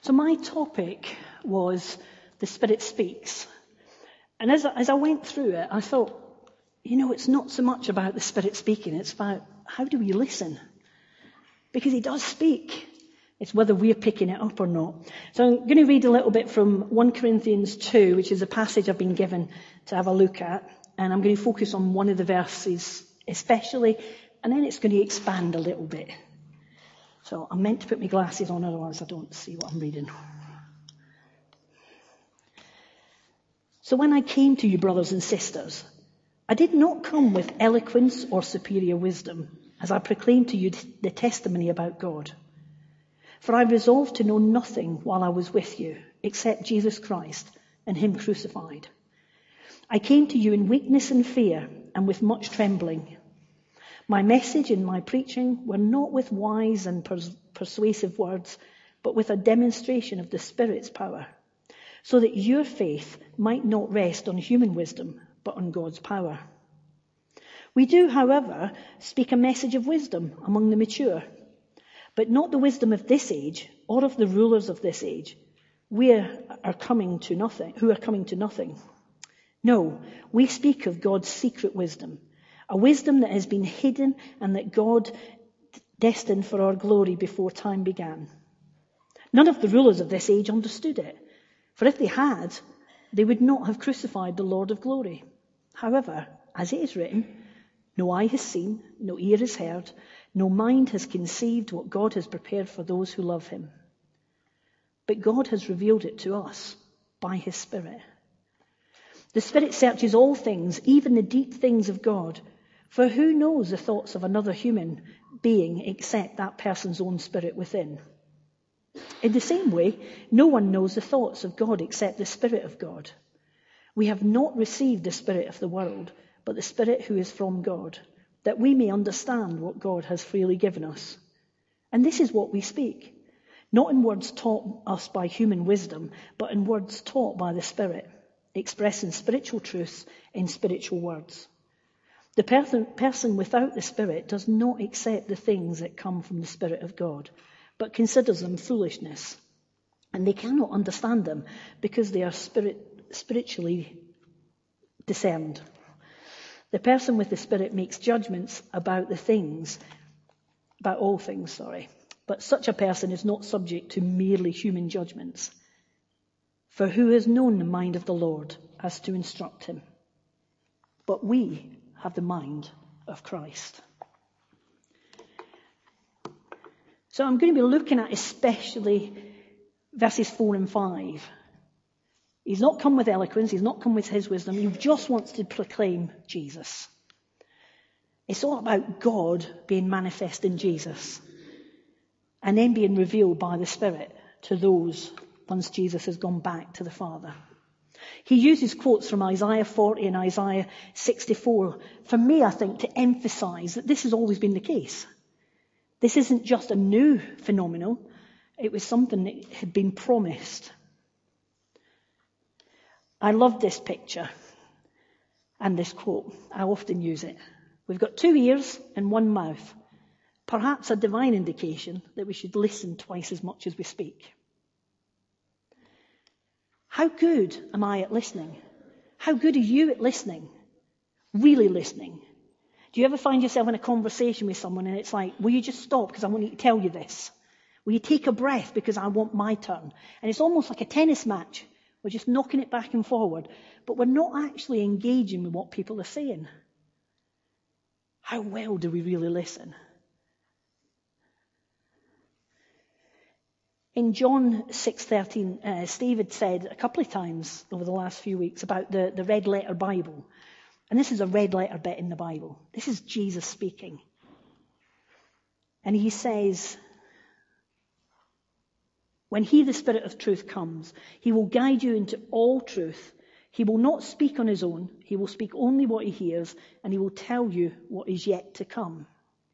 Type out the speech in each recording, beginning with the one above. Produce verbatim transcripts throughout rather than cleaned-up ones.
So my topic was the Spirit speaks. And as I, as I went through it, I thought, you know, it's not so much about the Spirit speaking, it's about how do we listen? Because he does speak. It's whether we're picking it up or not. So I'm going to read a little bit from First Corinthians two, which is a passage I've been given to have a look at. And I'm going to focus on one of the verses especially, and then it's going to expand a little bit. So I'm meant to put my glasses on, otherwise I don't see what I'm reading. So when I came to you, brothers and sisters, I did not come with eloquence or superior wisdom, as I proclaimed to you the testimony about God. For I resolved to know nothing while I was with you, except Jesus Christ and him crucified. I came to you in weakness and fear and with much trembling. My message and my preaching were not with wise and pers- persuasive words, but with a demonstration of the Spirit's power, so that your faith might not rest on human wisdom, but on God's power. We do, however, speak a message of wisdom among the mature, but not the wisdom of this age or of the rulers of this age, we are coming to nothing, who are coming to nothing. No, we speak of God's secret wisdom, a wisdom that has been hidden and that God destined for our glory before time began. None of the rulers of this age understood it, for if they had, they would not have crucified the Lord of glory. However, as it is written, no eye has seen, no ear has heard, no mind has conceived what God has prepared for those who love him. But God has revealed it to us by his Spirit. The Spirit searches all things, even the deep things of God. For who knows the thoughts of another human being except that person's own spirit within? In the same way, no one knows the thoughts of God except the Spirit of God. We have not received the spirit of the world, but the Spirit who is from God, that we may understand what God has freely given us. And this is what we speak, not in words taught us by human wisdom, but in words taught by the Spirit, expressing spiritual truths in spiritual words. The person, person without the Spirit does not accept the things that come from the Spirit of God, but considers them foolishness. And they cannot understand them because they are spirit, spiritually discerned. The person with the Spirit makes judgments about the things, about all things, sorry. But such a person is not subject to merely human judgments. For who has known the mind of the Lord as to instruct him? But we have the mind of Christ. So I'm going to be looking at especially verses four and five. He's not come with eloquence, he's not come with his wisdom, he just wants to proclaim Jesus. It's all about God being manifest in Jesus and then being revealed by the Spirit to those once Jesus has gone back to the Father. He uses quotes from Isaiah forty and Isaiah sixty-four, for me, I think, to emphasize that this has always been the case. This isn't just a new phenomenon, it was something that had been promised. I love this picture and this quote. I often use it. We've got two ears and one mouth. Perhaps a divine indication that we should listen twice as much as we speak. How good am I at listening? How good are you at listening? Really listening? Do you ever find yourself in a conversation with someone and it's like, will you just stop because I want to tell you this? Will you take a breath because I want my turn? And it's almost like a tennis match. We're just knocking it back and forward, but we're not actually engaging with what people are saying. How well do we really listen? In John six thirteen, uh, Steve had said a couple of times over the last few weeks about the, the red letter Bible. And this is a red letter bit in the Bible. This is Jesus speaking. And he says, when he, the Spirit of truth, comes, he will guide you into all truth. He will not speak on his own. He will speak only what he hears, and he will tell you what is yet to come.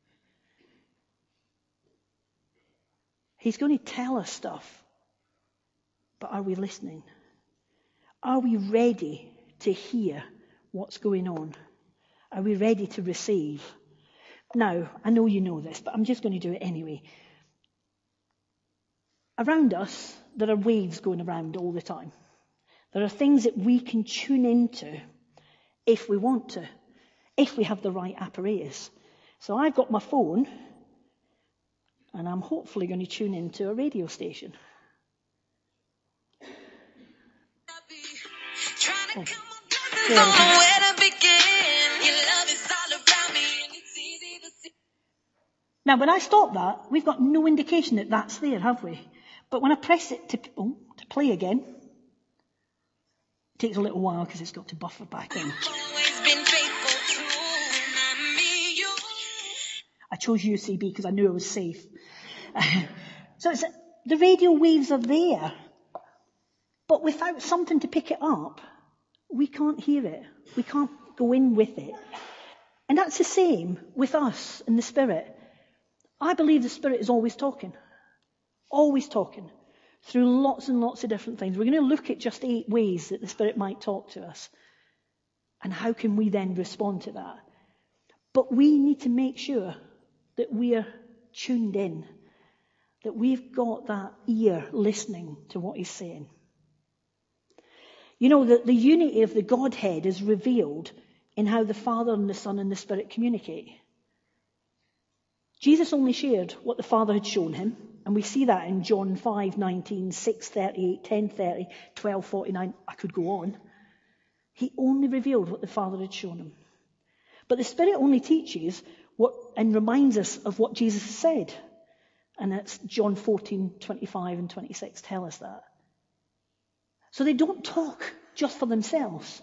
He's going to tell us stuff. But are we listening? Are we ready to hear what's going on? Are we ready to receive? Now, I know you know this, but I'm just going to do it anyway. Around us, there are waves going around all the time. There are things that we can tune into if we want to, if we have the right apparatus. So I've got my phone, and I'm hopefully going to tune into a radio station. Oh. Now, when I stop that, we've got no indication that that's there, have we? But when I press it to, oh, to play again, it takes a little while because it's got to buffer back in. I chose U C B because I knew I was safe. So it's, the radio waves are there, but without something to pick it up, we can't hear it. We can't go in with it. And that's the same with us in the Spirit. I believe the Spirit is always talking. Always talking. Through lots and lots of different things. We're going to look at just eight ways that the Spirit might talk to us. And how can we then respond to that? But we need to make sure that we are tuned in. That we've got that ear listening to what He's saying. You know, that the unity of the Godhead is revealed in how the Father and the Son and the Spirit communicate. Jesus only shared what the Father had shown him, and we see that in John five nineteen, six thirty-eight, ten thirty, twelve forty-nine. I could go on. He only revealed what the Father had shown him. But the Spirit only teaches what and reminds us of what Jesus has said. And that's John fourteen, twenty-five and twenty-six tell us that. So they don't talk just for themselves.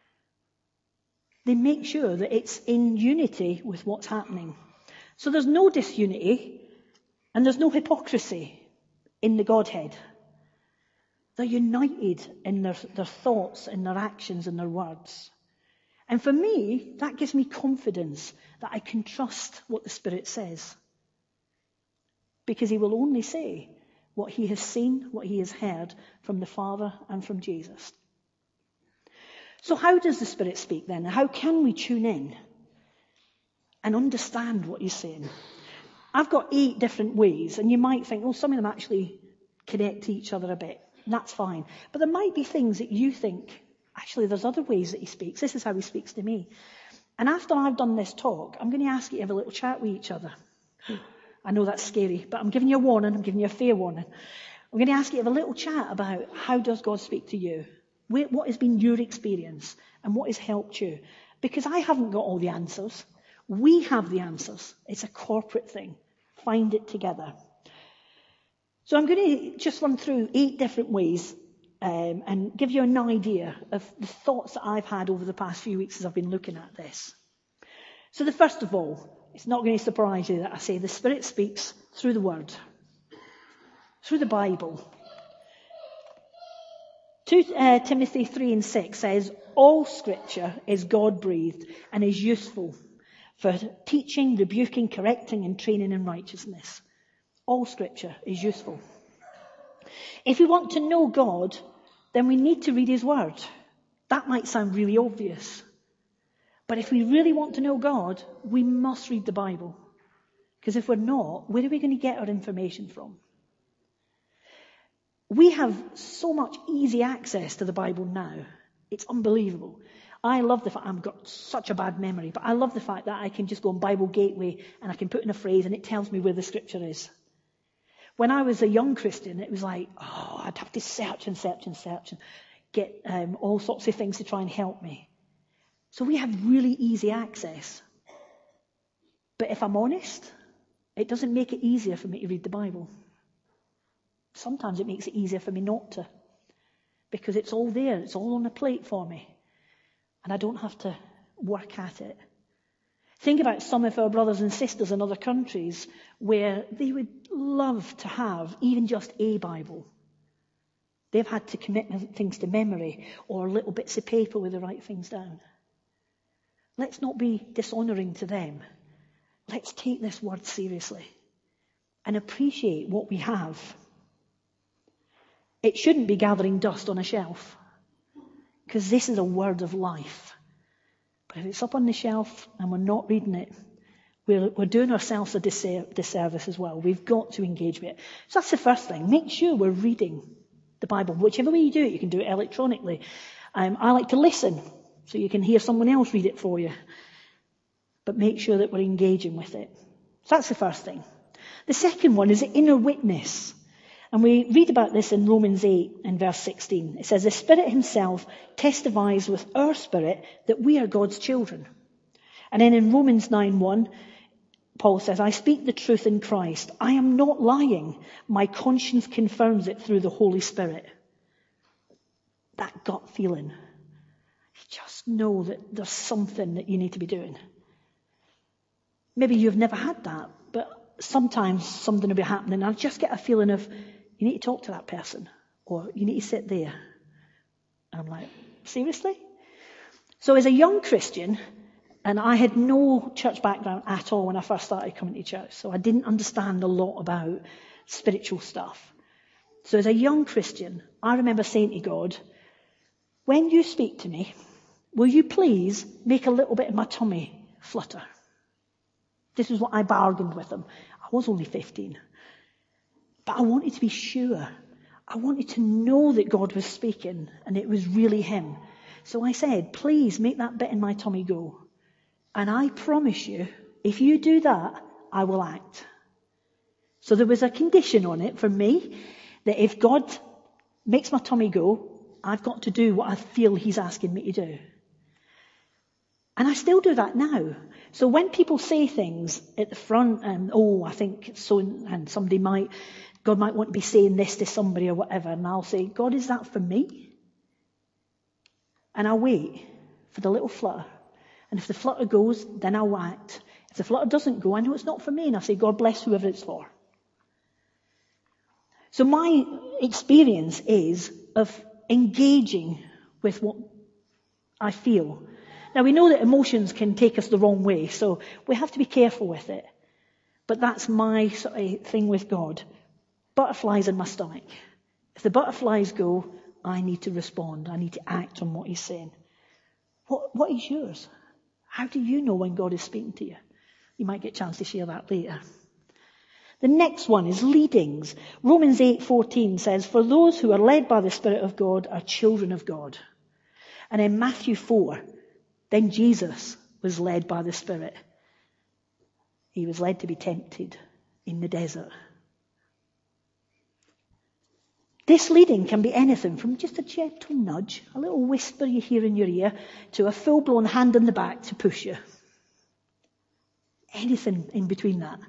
They make sure that it's in unity with what's happening. So there's no disunity and there's no hypocrisy in the Godhead. They're united in their, their thoughts and their actions and their words. And for me, that gives me confidence that I can trust what the Spirit says. Because He will only say what He has seen, what He has heard from the Father and from Jesus. So how does the Spirit speak then? How can we tune in and understand what He's saying? I've got eight different ways, and you might think, oh, some of them actually connect to each other a bit. And that's fine. But there might be things that you think, actually, there's other ways that He speaks. This is how He speaks to me. And after I've done this talk, I'm going to ask you to have a little chat with each other. I know that's scary, but I'm giving you a warning. I'm giving you a fair warning. I'm going to ask you to have a little chat about how does God speak to you? What has been your experience and what has helped you? Because I haven't got all the answers. We have the answers. It's a corporate thing. Find it together. So I'm going to just run through eight different ways um, and give you an idea of the thoughts that I've had over the past few weeks as I've been looking at this. So the first of all, it's not going to surprise you that I say the Spirit speaks through the Word, through the Bible. Two uh, Timothy three and six says, all Scripture is God-breathed and is useful for teaching, rebuking, correcting and training in righteousness. All Scripture is useful. If we want to know God, then we need to read His Word. That might sound really obvious. But if we really want to know God, we must read the Bible. Because if we're not, where are we going to get our information from? We have so much easy access to the Bible now. It's unbelievable. I love the fact, I've got such a bad memory, but I love the fact that I can just go on Bible Gateway and I can put in a phrase and it tells me where the Scripture is. When I was a young Christian, it was like, oh, I'd have to search and search and search and get um, all sorts of things to try and help me. So we have really easy access. But if I'm honest, it doesn't make it easier for me to read the Bible. Sometimes it makes it easier for me not to. Because it's all there. It's all on a plate for me. And I don't have to work at it. Think about some of our brothers and sisters in other countries where they would love to have even just a Bible. They've had to commit things to memory or little bits of paper where they write things down. Let's not be dishonouring to them. Let's take this word seriously and appreciate what we have. It shouldn't be gathering dust on a shelf, because this is a word of life. But if it's up on the shelf and we're not reading it, we're, we're doing ourselves a disservice as well. We've got to engage with it. So that's the first thing. Make sure we're reading the Bible. Whichever way you do it, you can do it electronically. Um, I like to listen, so you can hear someone else read it for you. But make sure that we're engaging with it. So that's the first thing. The second one is the inner witness. And we read about this in Romans eight and verse sixteen. It says, the Spirit himself testifies with our spirit that we are God's children. And then in Romans nine one, Paul says, I speak the truth in Christ. I am not lying. My conscience confirms it through the Holy Spirit. That gut feeling. You just know that there's something that you need to be doing. Maybe you've never had that, but sometimes something will be happening. I just get a feeling of, you need to talk to that person, or you need to sit there. And I'm like, seriously? So as a young Christian, and I had no church background at all when I first started coming to church, so I didn't understand a lot about spiritual stuff. So as a young Christian, I remember saying to God, when you speak to me, will you please make a little bit of my tummy flutter? This is what I bargained with him. I was only fifteen. But I wanted to be sure. I wanted to know that God was speaking and it was really him. So I said, please make that bit in my tummy go. And I promise you, if you do that, I will act. So there was a condition on it for me that if God makes my tummy go, I've got to do what I feel he's asking me to do. And I still do that now. So when people say things at the front, and oh, I think so, and somebody might, God might want to be saying this to somebody or whatever, and I'll say, God, is that for me? And I'll wait for the little flutter. And if the flutter goes, then I'll act. If the flutter doesn't go, I know it's not for me, and I say, God bless whoever it's for. So my experience is of engaging with what I feel. Now, we know that emotions can take us the wrong way, so we have to be careful with it. But that's my sort of thing with God. Butterflies in my stomach. If the butterflies go, I need to respond. I need to act on what he's saying. What, what is yours? How do you know when God is speaking to you? You might get a chance to share that later. The next one is leadings. Romans eight fourteen says, for those who are led by the Spirit of God are children of God. And in Matthew four, then Jesus was led by the Spirit. He was led to be tempted in the desert. This leading can be anything from just a gentle nudge, a little whisper you hear in your ear, to a full-blown hand on the back to push you. Anything in between that.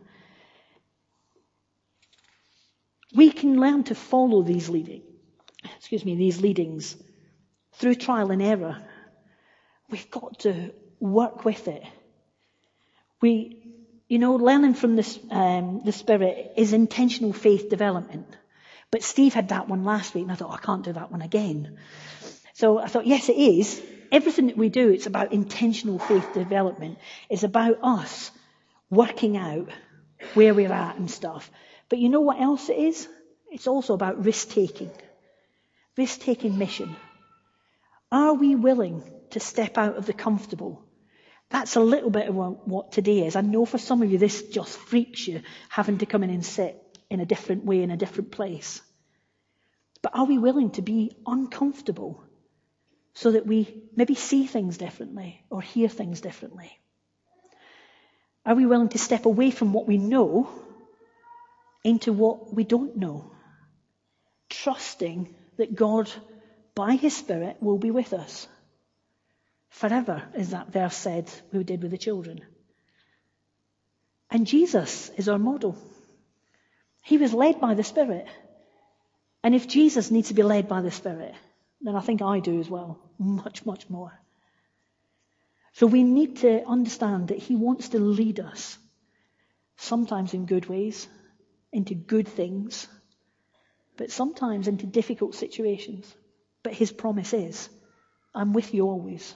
We can learn to follow these leading, excuse me, these leadings through trial and error. We've got to work with it. We, you know, learning from this, um, the Spirit is intentional faith development. But Steve had that one last week, and I thought, oh, I can't do that one again. So I thought, yes, it is. Everything that we do, it's about intentional faith development. It's about us working out where we're at and stuff. But you know what else it is? It's also about risk-taking. Risk-taking mission. Are we willing to step out of the comfortable? That's a little bit of what today is. I know for some of you this just freaks you, having to come in and sit in a different way, in a different place. But are we willing to be uncomfortable so that we maybe see things differently or hear things differently? Are we willing to step away from what we know into what we don't know? Trusting that God, by his Spirit, will be with us forever, as that verse said we did with the children. And Jesus is our model. He was led by the Spirit. And if Jesus needs to be led by the Spirit, then I think I do as well. Much, much more. So we need to understand that he wants to lead us, sometimes in good ways, into good things, but sometimes into difficult situations. But his promise is, I'm with you always.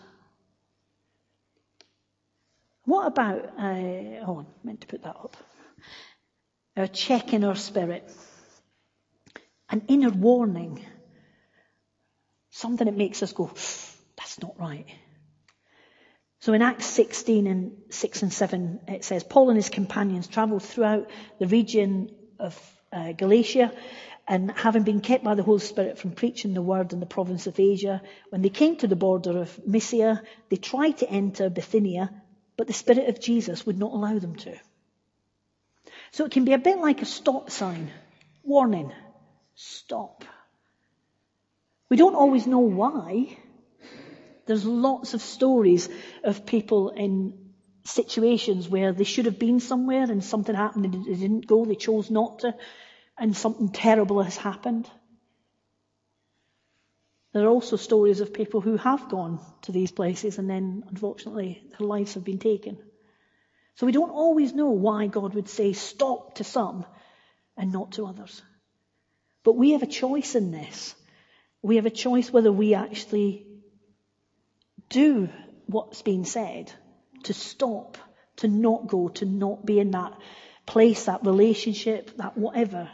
What about, uh, oh, I meant to put that up. A check in our spirit. An inner warning. Something that makes us go, that's not right. So in Acts sixteen and six and seven, it says, Paul and his companions travelled throughout the region of uh, Galatia, And having been kept by the Holy Spirit from preaching the word in the province of Asia, when they came to the border of Mysia, they tried to enter Bithynia, but the Spirit of Jesus would not allow them to. So it can be a bit like a stop sign. Warning. Stop. We don't always know why. There's lots of stories of people in situations where they should have been somewhere and something happened and they didn't go, they chose not to, and something terrible has happened. There are also stories of people who have gone to these places and then, unfortunately, their lives have been taken. So we don't always know why God would say stop to some and not to others. But we have a choice in this. We have a choice whether we actually do what's been said, to stop, to not go, to not be in that place, that relationship, that whatever.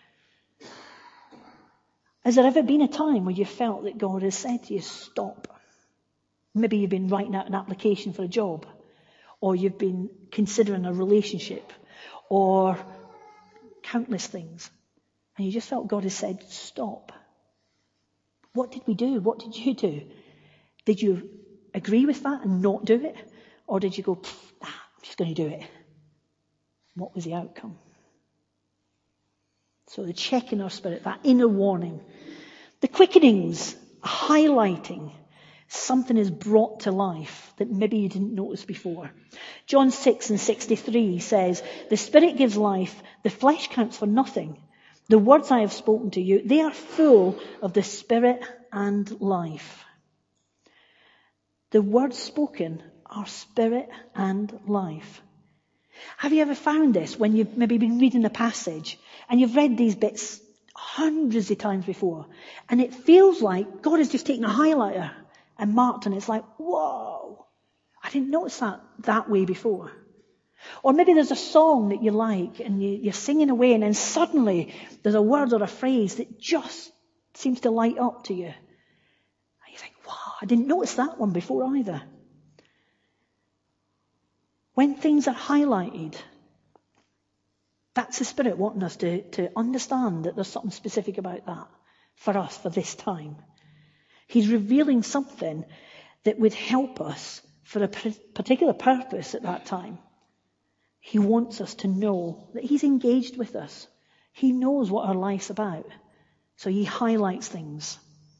Has there ever been a time where you felt that God has said to you, stop? Maybe you've been writing out an application for a job, or you've been considering a relationship, or countless things, and you just felt God has said, stop. What did we do? What did you do? Did you agree with that and not do it? Or did you go, nah, I'm just going to do it? What was the outcome? So the check in our spirit, that inner warning. The quickenings, highlighting something is brought to life that maybe you didn't notice before. John six and sixty-three says, the Spirit gives life, the flesh counts for nothing. The words I have spoken to you, they are full of the Spirit and life. The words spoken are spirit and life. Have you ever found this when you've maybe been reading a passage and you've read these bits hundreds of times before and it feels like God has just taken a highlighter and marked and it's like, whoa, I didn't notice that that way before. Or maybe there's a song that you like and you, you're singing away and then suddenly there's a word or a phrase that just seems to light up to you. And you think, wow, I didn't notice that one before either. When things are highlighted, that's the Spirit wanting us to, to understand that there's something specific about that for us for this time. He's revealing something that would help us for a particular purpose at that time. He wants us to know that He's engaged with us. He knows what our life's about. So He highlights things.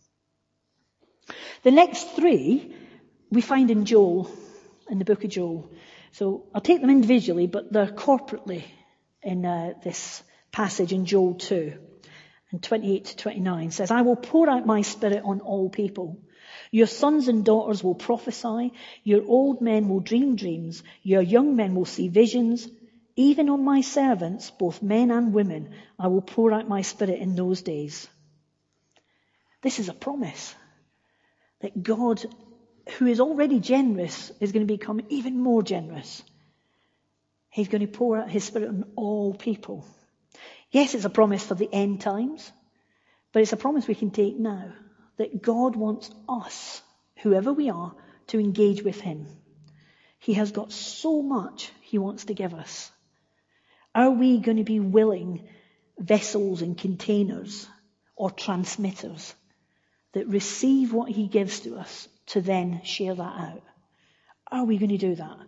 The next three we find in Joel, in the book of Joel. So I'll take them individually, but they're corporately in uh, this passage in Joel two. And twenty-eight to twenty-nine says, I will pour out my Spirit on all people. Your sons and daughters will prophesy. Your old men will dream dreams. Your young men will see visions. Even on my servants, both men and women, I will pour out my Spirit in those days. This is a promise that God, who is already generous, is going to become even more generous. He's going to pour out His Spirit on all people. Yes, it's a promise for the end times, but it's a promise we can take now, that God wants us, whoever we are, to engage with Him. He has got so much He wants to give us. Are we going to be willing vessels and containers or transmitters that receive what He gives to us to then share that out? Are we going to do that?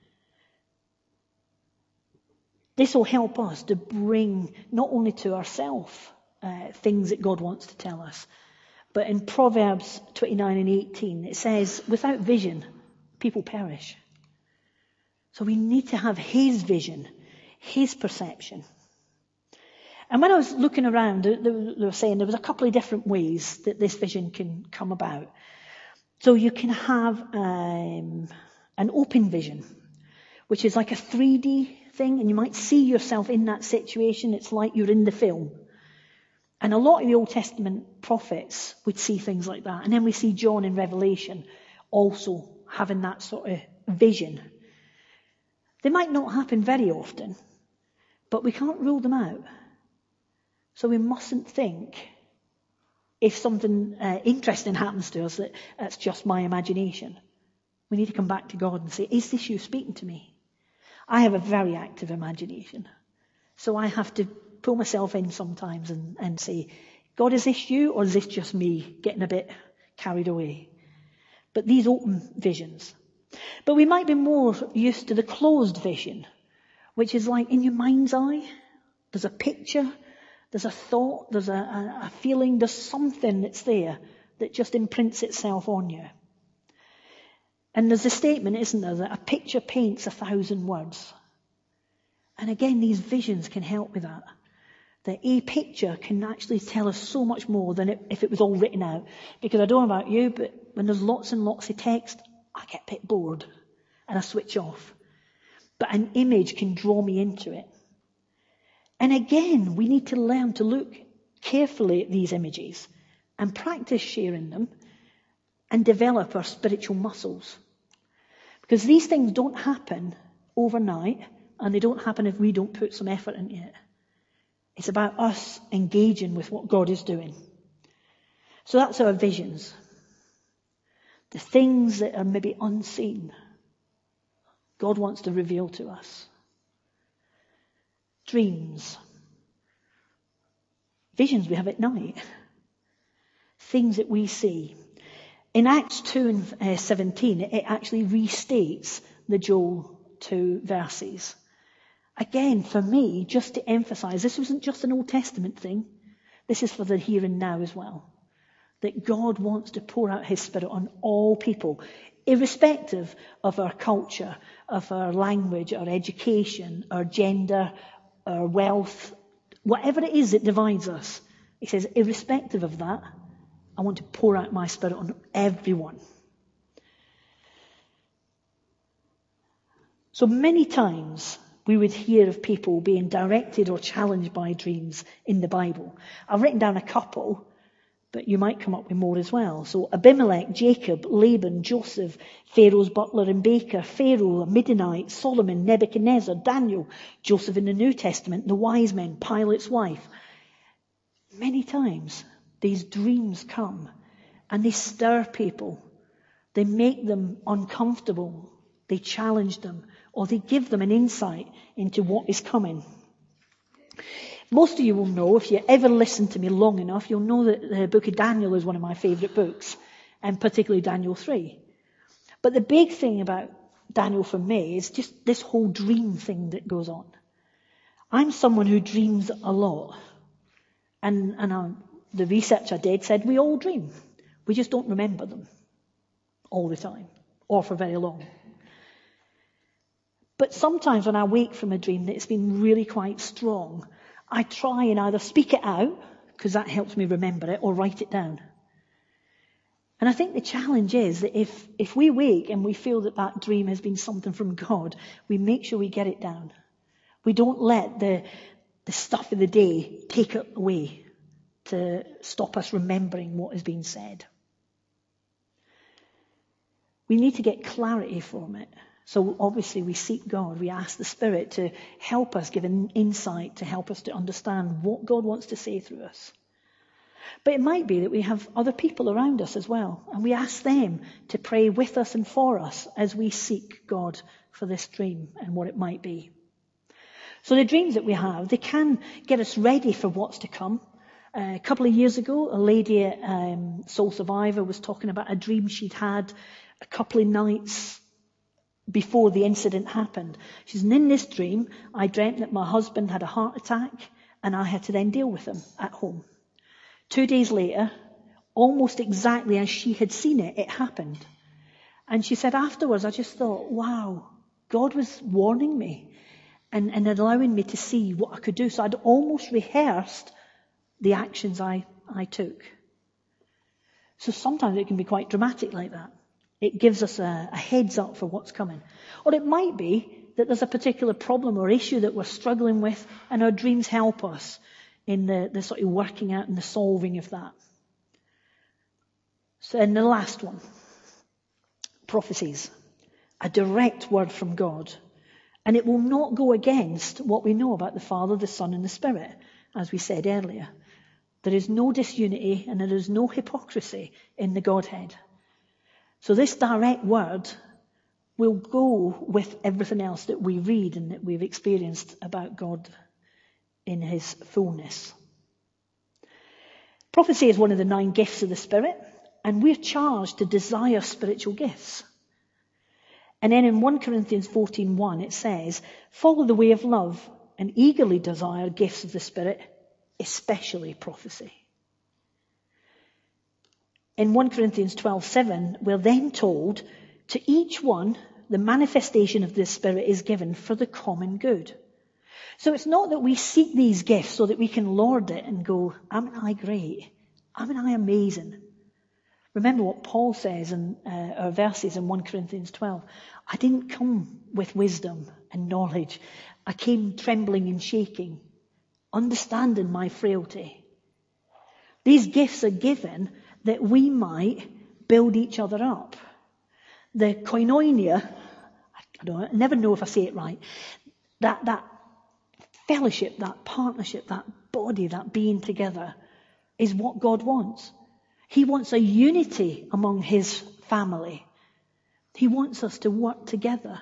This will help us to bring not only to ourselves uh, things that God wants to tell us, but in Proverbs twenty-nine and eighteen, it says, without vision, people perish. So we need to have His vision, His perception. And when I was looking around, they were saying there was a couple of different ways that this vision can come about. So you can have um, an open vision, which is like a three D thing, and you might see yourself in that situation. It's like you're in the film. And a lot of the Old Testament prophets would see things like that. And then we see John in Revelation also having that sort of vision. They might not happen very often, but we can't rule them out. So we mustn't think, if something uh, interesting happens to us, that that's just my imagination. We need to come back to God and say, is this you speaking to me? I have a very active imagination. So I have to pull myself in sometimes and, and say, God, is this you or is this just me getting a bit carried away? But these open visions. But we might be more used to the closed vision, which is like in your mind's eye. There's a picture, there's a thought, there's a, a, a feeling, there's something that's there that just imprints itself on you. And there's a statement, isn't there, that a picture paints a thousand words. And again, these visions can help with that. That a picture can actually tell us so much more than it, if it was all written out. Because I don't know about you, but when there's lots and lots of text, I get a bit bored and I switch off. But an image can draw me into it. And again, we need to learn to look carefully at these images and practice sharing them and develop our spiritual muscles. Because these things don't happen overnight, and they don't happen if we don't put some effort into it. It's about us engaging with what God is doing. So that's our visions. The things that are maybe unseen, God wants to reveal to us. Dreams. Visions we have at night. Things that we see. In Acts two and seventeen, it actually restates the Joel two verses. Again, for me, just to emphasize, this wasn't just an Old Testament thing. This is for the here and now as well. That God wants to pour out his Spirit on all people, irrespective of our culture, of our language, our education, our gender, our wealth, whatever it is that divides us. He says, irrespective of that, I want to pour out my Spirit on everyone. So many times we would hear of people being directed or challenged by dreams in the Bible. I've written down a couple, but you might come up with more as well. So Abimelech, Jacob, Laban, Joseph, Pharaoh's butler and baker, Pharaoh, Midianite, Solomon, Nebuchadnezzar, Daniel, Joseph in the New Testament, the wise men, Pilate's wife. Many times these dreams come and they stir people. They make them uncomfortable. They challenge them, or they give them an insight into what is coming. Most of you will know, if you ever listen to me long enough, you'll know that the book of Daniel is one of my favourite books, and particularly Daniel three. But the big thing about Daniel for me is just this whole dream thing that goes on. I'm someone who dreams a lot. And, and I, the research I did said we all dream. We just don't remember them all the time, or for very long. But sometimes when I wake from a dream that's been really quite strong, I try and either speak it out, because that helps me remember it, or write it down. And I think the challenge is that if, if we wake and we feel that that dream has been something from God, we make sure we get it down. We don't let the, the stuff of the day take it away to stop us remembering what has been said. We need to get clarity from it. So obviously we seek God. We ask the Spirit to help us, give an insight to help us to understand what God wants to say through us. But it might be that we have other people around us as well, and we ask them to pray with us and for us as we seek God for this dream and what it might be. So the dreams that we have, they can get us ready for what's to come. Uh, a couple of years ago, a lady at um, Soul Survivor was talking about a dream she'd had a couple of nights before the incident happened. She says, in this dream, I dreamt that my husband had a heart attack and I had to then deal with him at home. Two days later, almost exactly as she had seen it, it happened. And she said afterwards, I just thought, wow, God was warning me and, and allowing me to see what I could do. So I'd almost rehearsed the actions I, I took. So sometimes it can be quite dramatic like that. It gives us a, a heads up for what's coming. Or it might be that there's a particular problem or issue that we're struggling with, and our dreams help us in the, the sort of working out and the solving of that. So in the last one, prophecies. A direct word from God. And it will not go against what we know about the Father, the Son, and the Spirit, as we said earlier. There is no disunity and there is no hypocrisy in the Godhead. So this direct word will go with everything else that we read and that we've experienced about God in his fullness. Prophecy is one of the nine gifts of the Spirit, and we're charged to desire spiritual gifts. And then in First Corinthians fourteen one it says, follow the way of love and eagerly desire gifts of the Spirit, especially prophecy. In First Corinthians twelve seven, we're then told, to each one, the manifestation of the Spirit is given for the common good. So it's not that we seek these gifts so that we can lord it and go, aren't I great? Aren't I amazing? Remember what Paul says in uh, our verses in First Corinthians twelve. I didn't come with wisdom and knowledge. I came trembling and shaking, understanding my frailty. These gifts are given that we might build each other up. The koinonia, I don't I never know if I say it right, that, that fellowship, that partnership, that body, that being together is what God wants. He wants a unity among his family. He wants us to work together.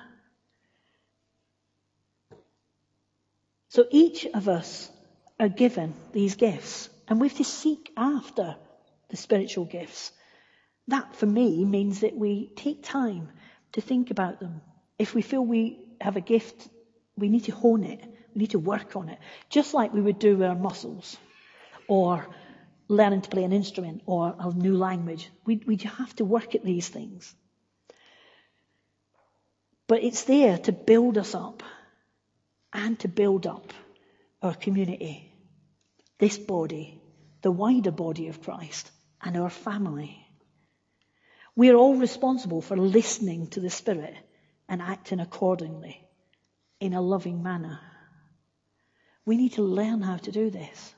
So each of us are given these gifts, and we have to seek after the spiritual gifts. That, for me, means that we take time to think about them. If we feel we have a gift, we need to hone it. We need to work on it. Just like we would do with our muscles, or learning to play an instrument, or a new language. We, we have to work at these things. But it's there to build us up and to build up our community, this body, the wider body of Christ, and our family. We are all responsible for listening to the Spirit and acting accordingly in a loving manner. We need to learn how to do this.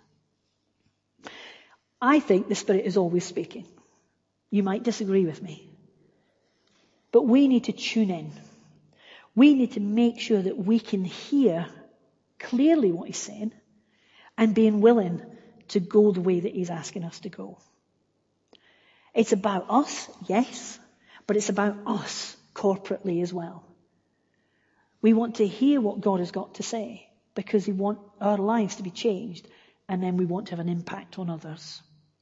I think the Spirit is always speaking. You might disagree with me. But we need to tune in. We need to make sure that we can hear clearly what he's saying and being willing to go the way that he's asking us to go. It's about us, yes, but it's about us corporately as well. We want to hear what God has got to say because we want our lives to be changed, and then we want to have an impact on others.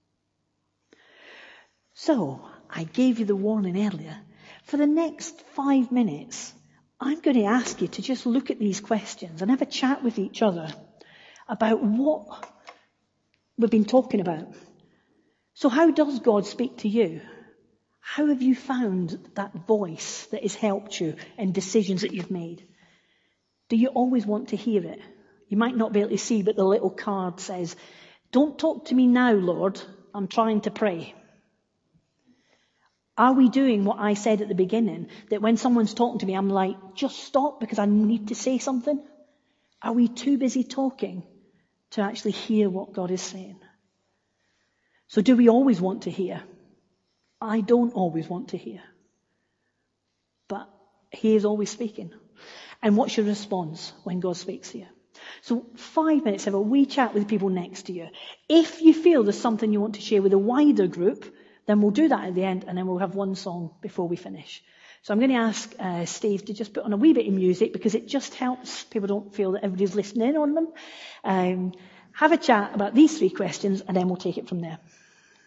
So, I gave you the warning earlier. For the next five minutes, I'm going to ask you to just look at these questions and have a chat with each other about what we've been talking about. So how does God speak to you? How have you found that voice that has helped you in decisions that you've made? Do you always want to hear it? You might not be able to see, but the little card says, don't talk to me now, Lord. I'm trying to pray. Are we doing what I said at the beginning, that when someone's talking to me, I'm like, just stop because I need to say something? Are we too busy talking to actually hear what God is saying? So do we always want to hear? I don't always want to hear. But he is always speaking. And what's your response when God speaks to you? So five minutes, have a wee chat with people next to you. If you feel there's something you want to share with a wider group, then we'll do that at the end, and then we'll have one song before we finish. So I'm going to ask uh, Steve to just put on a wee bit of music because it just helps people don't feel that everybody's listening on them. Um, have a chat about these three questions, and then we'll take it from there.